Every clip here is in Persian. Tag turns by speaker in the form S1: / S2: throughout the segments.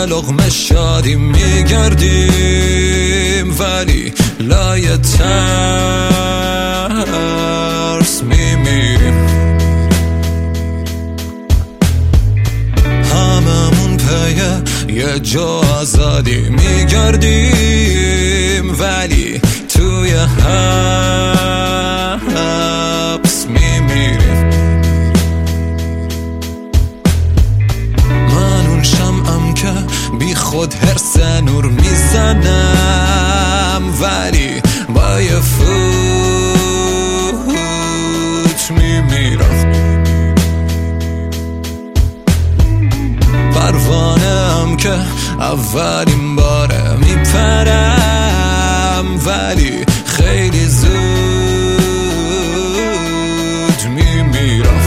S1: لقمه شادی میگردیم، ولی لای ترس میمیریم. هممون پیه یه جا آزادی میگردیم، ولی توی حبس میمیریم. من اون شمعم که بی خود هرس نور میزنم، ولی با یه فوت میمیرم. پروانه‌ام که اولین باره میپرم، ولی خیلی زود میمیرم.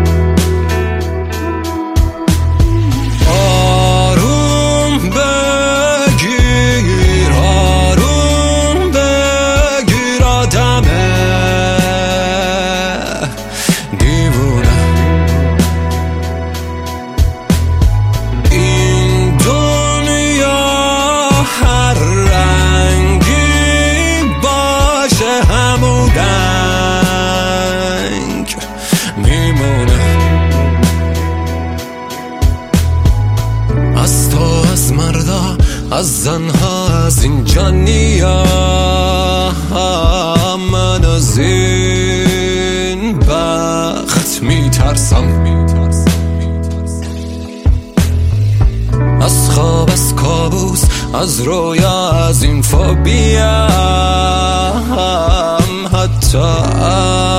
S1: آروم بگیر، آروم بگیر آدمه دیوونه. این دنیا هر رنگی باشه همون رنگ میمونه. از تو، از مردا، از زنها، از اینجا نیام. من از این بخت میترسم، از خواب، از کابوس، از رویا، از این فوبیا، حتی